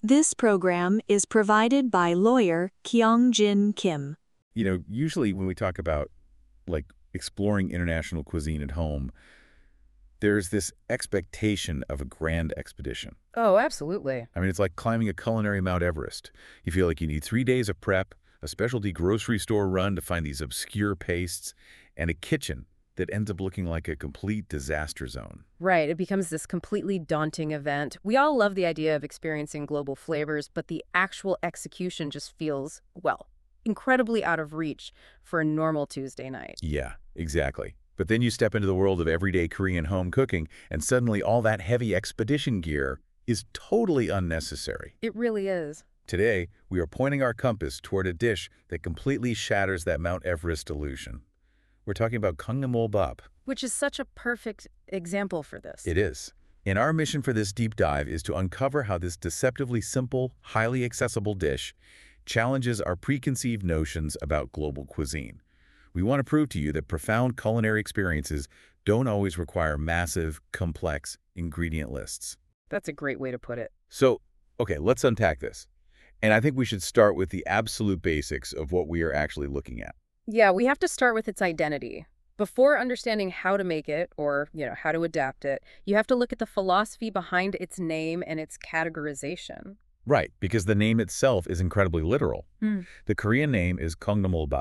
This program is provided by lawyer Kyung-Jin Kim. Usually when we talk about, like, exploring international cuisine at home, there's this expectation of a grand expedition. Oh, absolutely. I mean, it's like climbing a culinary Mount Everest. You feel like you need 3 days of prep, a specialty grocery store run to find these obscure pastes, and a kitchen that ends up looking like a complete disaster zone. Right, it becomes this completely daunting event. We all love the idea of experiencing global flavors, but the actual execution just feels, well, incredibly out of reach for a normal Tuesday night. Yeah, exactly. But then you step into the world of everyday Korean home cooking, and suddenly all that heavy expedition gear is totally unnecessary. It really is. Today, we are pointing our compass toward a dish that completely shatters that Mount Everest illusion. We're talking about Gangnam-Bap. Which is such a perfect example for this. It is. And our mission for this deep dive is to uncover how this deceptively simple, highly accessible dish challenges our preconceived notions about global cuisine. We want to prove to you that profound culinary experiences don't always require massive, complex ingredient lists. That's a great way to put it. So, okay, let's unpack this. And I think we should start with the absolute basics of what we are actually looking at. Yeah, we have to start with its identity. Before understanding how to make it or, how to adapt it, you have to look at the philosophy behind its name and its categorization. Right, because the name itself is incredibly literal. The Korean name is Gangnam-Bap,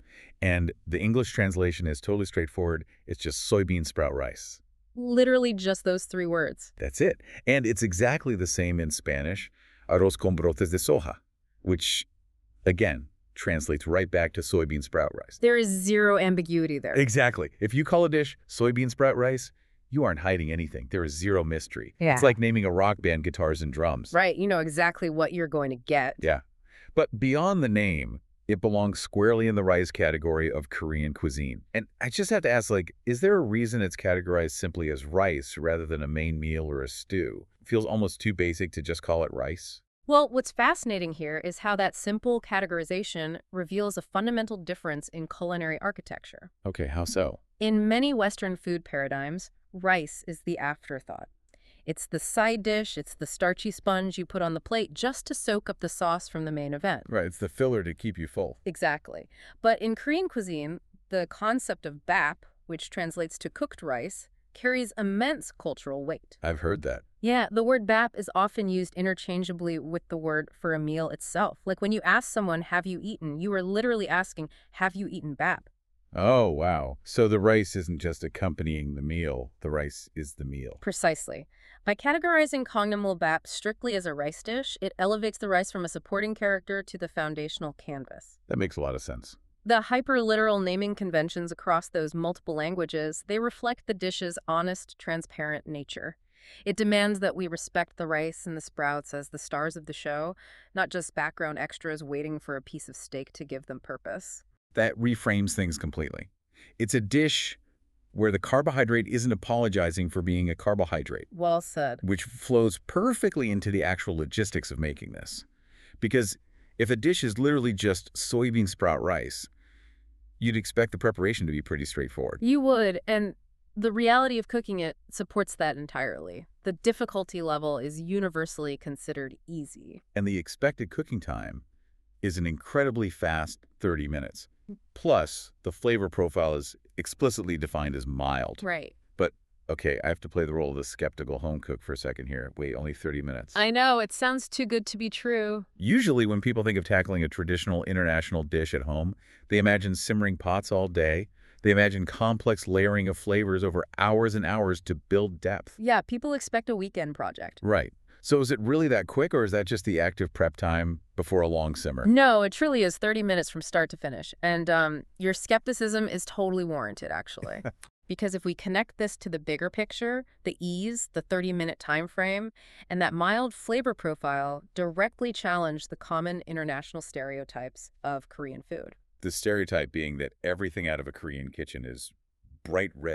and the English translation is totally straightforward. It's just soybean sprout rice. Literally just those 3 words. That's it. And it's exactly the same in Spanish, arroz con brotes de soja, which, again, translates right back to soybean sprout rice. There is zero ambiguity there. Exactly. If you call a dish soybean sprout rice, you aren't hiding anything. There is zero mystery. Yeah. It's like naming a rock band guitars and drums. Right, you know exactly what you're going to get. Yeah. But beyond the name, it belongs squarely in the rice category of Korean cuisine. And I just have to ask, is there a reason it's categorized simply as rice rather than a main meal or a stew? It feels almost too basic to just call it rice. Well, what's fascinating here is how that simple categorization reveals a fundamental difference in culinary architecture. Okay, how so? In many Western food paradigms, rice is the afterthought. It's the side dish, it's the starchy sponge you put on the plate just to soak up the sauce from the main event. Right, it's the filler to keep you full. Exactly. But in Korean cuisine, the concept of bap, which translates to cooked rice, carries immense cultural weight. I've heard that. Yeah, the word bap is often used interchangeably with the word for a meal itself. Like when you ask someone, have you eaten, you are literally asking, have you eaten bap? Oh, wow. So the rice isn't just accompanying the meal. The rice is the meal. Precisely. By categorizing Gangnam-Bap strictly as a rice dish, it elevates the rice from a supporting character to the foundational canvas. That makes a lot of sense. The hyper-literal naming conventions across those multiple languages, they reflect the dish's honest, transparent nature. It demands that we respect the rice and the sprouts as the stars of the show, not just background extras waiting for a piece of steak to give them purpose. That reframes things completely. It's a dish where the carbohydrate isn't apologizing for being a carbohydrate. Well said. Which flows perfectly into the actual logistics of making this. Because if a dish is literally just soybean sprout rice, you'd expect the preparation to be pretty straightforward. You would, and the reality of cooking it supports that entirely. The difficulty level is universally considered easy. And the expected cooking time is an incredibly fast 30 minutes. Plus, the flavor profile is explicitly defined as mild. Right. But, okay, I have to play the role of the skeptical home cook for a second here. Wait, only 30 minutes. I know, it sounds too good to be true. Usually when people think of tackling a traditional international dish at home, they imagine simmering pots all day. They imagine complex layering of flavors over hours and hours to build depth. Yeah, people expect a weekend project. Right. So is it really that quick, or is that just the active prep time before a long simmer? No, it truly is 30 minutes from start to finish. And your skepticism is totally warranted, actually. Because if we connect this to the bigger picture, the ease, the 30-minute time frame, and that mild flavor profile directly challenge the common international stereotypes of Korean food. The stereotype being that everything out of a Korean kitchen is bright red,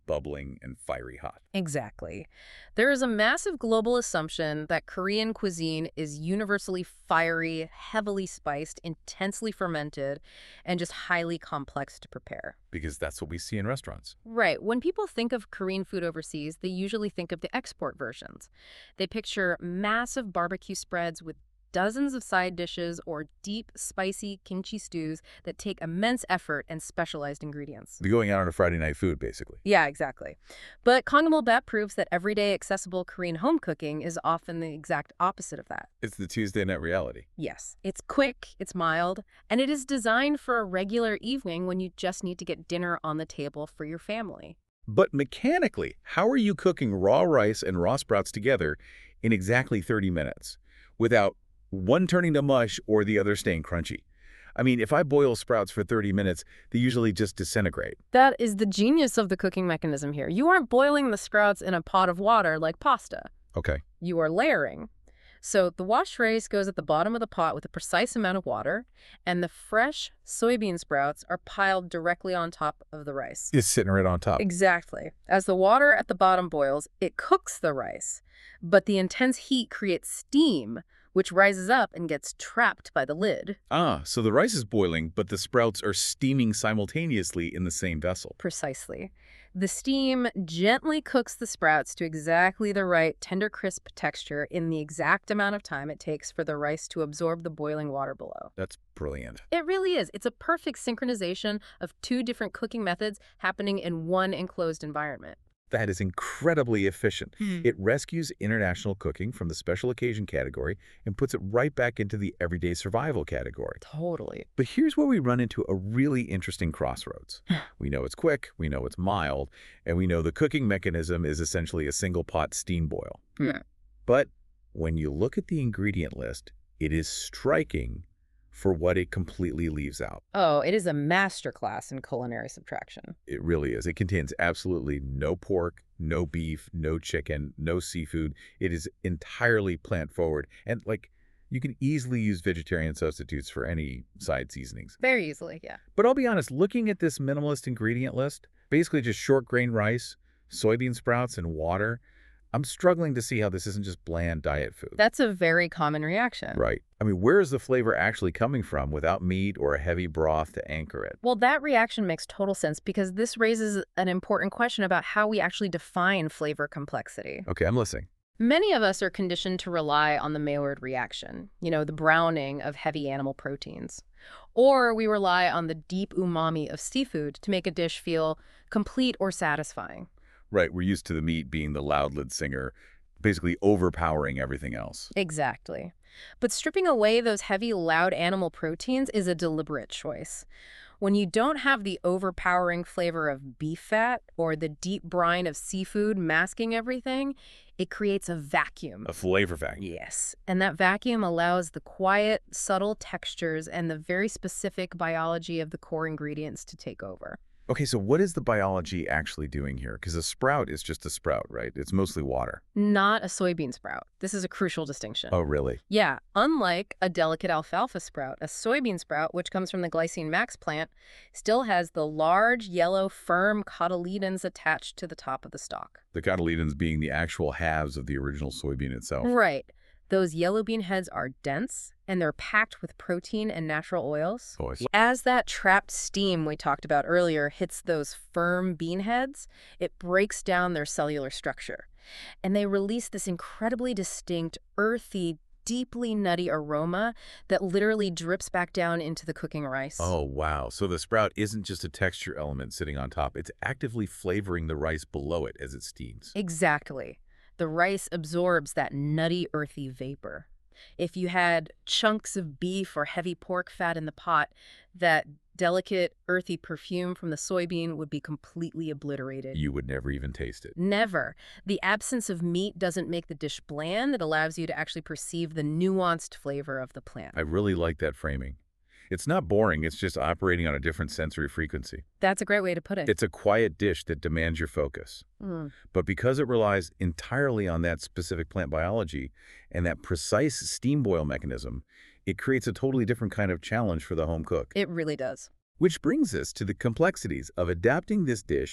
bubbling and fiery hot. Exactly. There is a massive global assumption that Korean cuisine is universally fiery, heavily spiced, intensely fermented, and just highly complex to prepare. Because that's what we see in restaurants. Right. When people think of Korean food overseas, they usually think of the export versions. They picture massive barbecue spreads with dozens of side dishes or deep, spicy kimchi stews that take immense effort and specialized ingredients. The going out on a Friday night food, basically. Yeah, exactly. But Kongamulbat proves that everyday accessible Korean home cooking is often the exact opposite of that. It's the Tuesday night reality. Yes, it's quick, it's mild, and it is designed for a regular evening when you just need to get dinner on the table for your family. But mechanically, how are you cooking raw rice and raw sprouts together in exactly 30 minutes without one turning to mush or the other staying crunchy? I mean, if I boil sprouts for 30 minutes, they usually just disintegrate. That is the genius of the cooking mechanism here. You aren't boiling the sprouts in a pot of water like pasta. Okay. You are layering. So the washed rice goes at the bottom of the pot with a precise amount of water, and the fresh soybean sprouts are piled directly on top of the rice. It's sitting right on top. Exactly. As the water at the bottom boils, it cooks the rice, but the intense heat creates steam, which rises up and gets trapped by the lid. Ah, so the rice is boiling, but the sprouts are steaming simultaneously in the same vessel. Precisely. The steam gently cooks the sprouts to exactly the right tender crisp texture in the exact amount of time it takes for the rice to absorb the boiling water below. That's brilliant. It really is. It's a perfect synchronization of two different cooking methods happening in one enclosed environment. That is incredibly efficient. It rescues international cooking from the special occasion category and puts it right back into the everyday survival category. Totally. But here's where we run into a really interesting crossroads. We know it's quick, we know it's mild, and we know the cooking mechanism is essentially a single pot steam boil. Yeah. But when you look at the ingredient list, it is striking for what it completely leaves out. Oh, it is a masterclass in culinary subtraction. It really is. It contains absolutely no pork, no beef, no chicken, no seafood. It is entirely plant-forward. And, you can easily use vegetarian substitutes for any side seasonings. Very easily, yeah. But I'll be honest, looking at this minimalist ingredient list, basically just short grain rice, soybean sprouts, and water, I'm struggling to see how this isn't just bland diet food. That's a very common reaction. Right. I mean, where is the flavor actually coming from without meat or a heavy broth to anchor it? Well, that reaction makes total sense because this raises an important question about how we actually define flavor complexity. Okay, I'm listening. Many of us are conditioned to rely on the Maillard reaction, the browning of heavy animal proteins. Or we rely on the deep umami of seafood to make a dish feel complete or satisfying. Right, we're used to the meat being the loud lead singer, basically overpowering everything else. Exactly. But stripping away those heavy, loud animal proteins is a deliberate choice. When you don't have the overpowering flavor of beef fat or the deep brine of seafood masking everything, it creates a vacuum. A flavor vacuum. Yes, and that vacuum allows the quiet, subtle textures and the very specific biology of the core ingredients to take over. Okay, so what is the biology actually doing here? Because a sprout is just a sprout, right? It's mostly water. Not a soybean sprout. This is a crucial distinction. Oh, really? Yeah, unlike a delicate alfalfa sprout, a soybean sprout, which comes from the glycine max plant, still has the large, yellow, firm cotyledons attached to the top of the stalk. The cotyledons being the actual halves of the original soybean itself. Right. Those yellow bean heads are dense, and they're packed with protein and natural oils. Oh, I see. As that trapped steam we talked about earlier hits those firm bean heads, it breaks down their cellular structure. And they release this incredibly distinct, earthy, deeply nutty aroma that literally drips back down into the cooking rice. Oh, wow. So the sprout isn't just a texture element sitting on top. It's actively flavoring the rice below it as it steams. Exactly. The rice absorbs that nutty, earthy vapor. If you had chunks of beef or heavy pork fat in the pot, that delicate, earthy perfume from the soybean would be completely obliterated. You would never even taste it. Never. The absence of meat doesn't make the dish bland. It allows you to actually perceive the nuanced flavor of the plant. I really like that framing. It's not boring, it's just operating on a different sensory frequency. That's a great way to put it. It's a quiet dish that demands your focus. But because it relies entirely on that specific plant biology and that precise steam boil mechanism, it creates a totally different kind of challenge for the home cook. It really does. Which brings us to the complexities of adapting this dish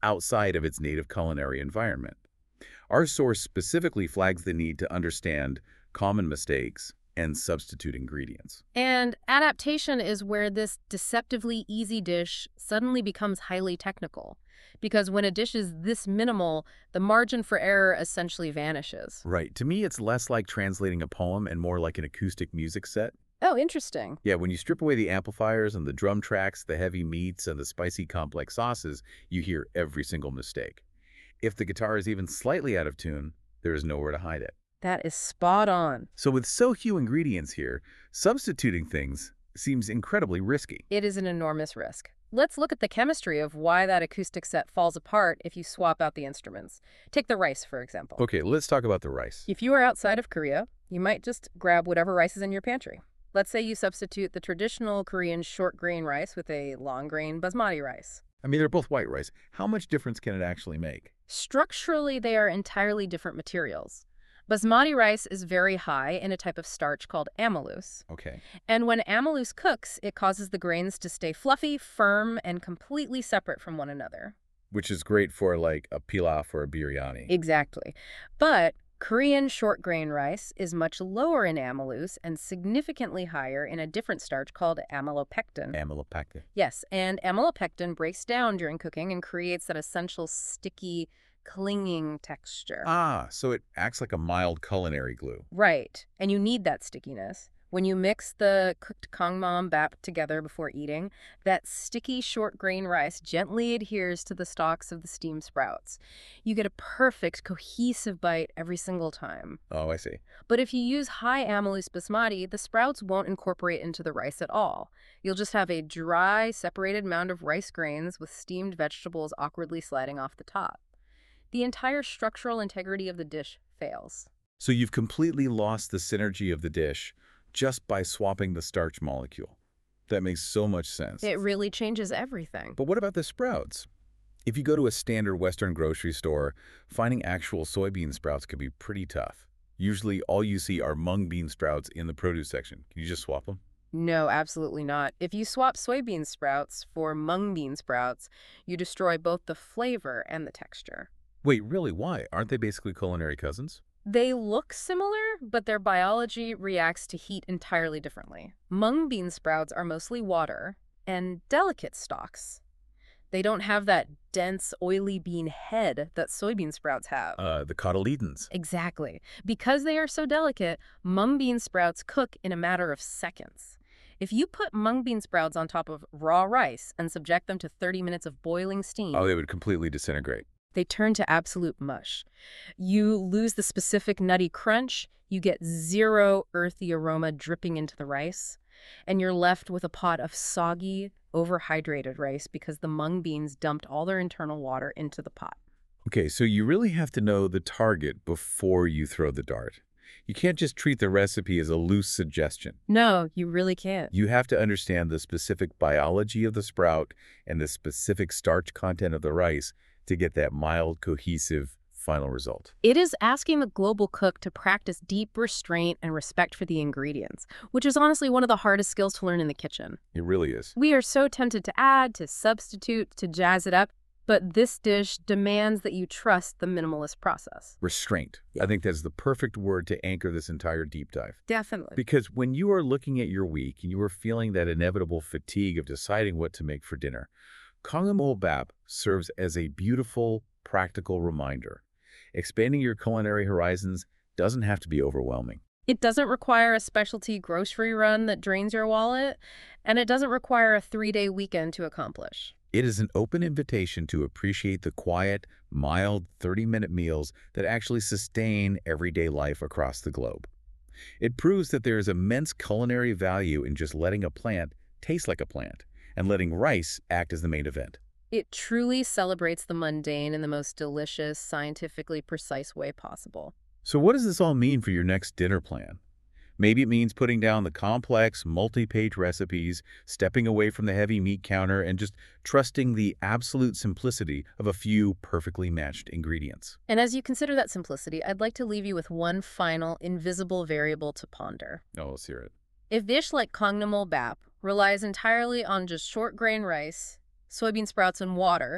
outside of its native culinary environment. Our source specifically flags the need to understand common mistakes and substitute ingredients. And adaptation is where this deceptively easy dish suddenly becomes highly technical. Because when a dish is this minimal, the margin for error essentially vanishes. Right. To me, it's less like translating a poem and more like an acoustic music set. Oh, interesting. Yeah, when you strip away the amplifiers and the drum tracks, the heavy meats, and the spicy complex sauces, you hear every single mistake. If the guitar is even slightly out of tune, there is nowhere to hide it. That is spot on. So with so few ingredients here, substituting things seems incredibly risky. It is an enormous risk. Let's look at the chemistry of why that acoustic set falls apart if you swap out the instruments. Take the rice, for example. Okay, let's talk about the rice. If you are outside of Korea, you might just grab whatever rice is in your pantry. Let's say you substitute the traditional Korean short grain rice with a long grain basmati rice. I mean, they're both white rice. How much difference can it actually make? Structurally, they are entirely different materials. Basmati rice is very high in a type of starch called amylose. Okay. And when amylose cooks, it causes the grains to stay fluffy, firm, and completely separate from one another. Which is great for like a pilaf or a biryani. Exactly. But Korean short grain rice is much lower in amylose and significantly higher in a different starch called amylopectin. Amylopectin. Yes, and amylopectin breaks down during cooking and creates that essential sticky, clinging texture. Ah, so it acts like a mild culinary glue. Right, and you need that stickiness. When you mix the cooked kangmam bap together before eating, that sticky short grain rice gently adheres to the stalks of the steamed sprouts. You get a perfect, cohesive bite every single time. Oh, I see. But if you use high amylose basmati, the sprouts won't incorporate into the rice at all. You'll just have a dry, separated mound of rice grains with steamed vegetables awkwardly sliding off the top. The entire structural integrity of the dish fails. So you've completely lost the synergy of the dish just by swapping the starch molecule. That makes so much sense. It really changes everything. But what about the sprouts? If you go to a standard Western grocery store, finding actual soybean sprouts can be pretty tough. Usually all you see are mung bean sprouts in the produce section. Can you just swap them? No, absolutely not. If you swap soybean sprouts for mung bean sprouts, you destroy both the flavor and the texture. Wait, really? Why? Aren't they basically culinary cousins? They look similar, but their biology reacts to heat entirely differently. Mung bean sprouts are mostly water and delicate stalks. They don't have that dense, oily bean head that soybean sprouts have. The cotyledons. Exactly. Because they are so delicate, mung bean sprouts cook in a matter of seconds. If you put mung bean sprouts on top of raw rice and subject them to 30 minutes of boiling steam, Oh, they would completely disintegrate. they turn to absolute mush. You lose the specific nutty crunch, you get zero earthy aroma dripping into the rice, and you're left with a pot of soggy, overhydrated rice because the mung beans dumped all their internal water into the pot. Okay, so you really have to know the target before you throw the dart. You can't just treat the recipe as a loose suggestion. No, you really can't. You have to understand the specific biology of the sprout and the specific starch content of the rice to get that mild, cohesive final result. It is asking the global cook to practice deep restraint and respect for the ingredients, which is honestly one of the hardest skills to learn in the kitchen. It really is. We are so tempted to add, to substitute, to jazz it up, but this dish demands that you trust the minimalist process. Restraint. I think that's the perfect word to anchor this entire deep dive. Definitely. Because when you are looking at your week and you are feeling that inevitable fatigue of deciding what to make for dinner, Kangmam bap serves as a beautiful, practical reminder. Expanding your culinary horizons doesn't have to be overwhelming. It doesn't require a specialty grocery run that drains your wallet, and it doesn't require a 3-day weekend to accomplish. It is an open invitation to appreciate the quiet, mild 30-minute meals that actually sustain everyday life across the globe. It proves that there is immense culinary value in just letting a plant taste like a plant and letting rice act as the main event. It truly celebrates the mundane in the most delicious, scientifically precise way possible. So what does this all mean for your next dinner plan? Maybe it means putting down the complex, multi-page recipes, stepping away from the heavy meat counter, and just trusting the absolute simplicity of a few perfectly matched ingredients. And as you consider that simplicity, I'd like to leave you with one final, invisible variable to ponder. Oh, let's hear it. If dish like Kangmam bap relies entirely on just short grain rice, soybean sprouts, and water,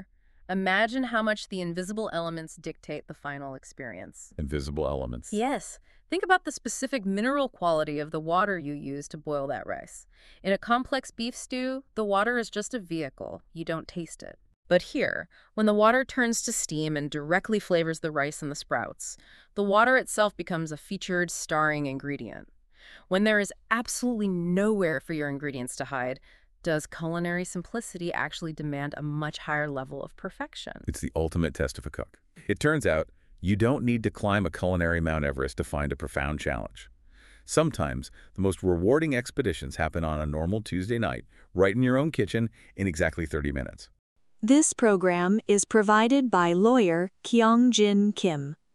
Imagine how much the invisible elements dictate the final experience. Invisible elements. Yes. Think about the specific mineral quality of the water you use to boil that rice. In a complex beef stew, the water is just a vehicle. You don't taste it. But here, when the water turns to steam and directly flavors the rice and the sprouts, the water itself becomes a featured, starring ingredient. When there is absolutely nowhere for your ingredients to hide, does culinary simplicity actually demand a much higher level of perfection? It's the ultimate test of a cook. It turns out, you don't need to climb a culinary Mount Everest to find a profound challenge. Sometimes, the most rewarding expeditions happen on a normal Tuesday night, right in your own kitchen, in exactly 30 minutes. This program is provided by lawyer Kyung-Jin Kim.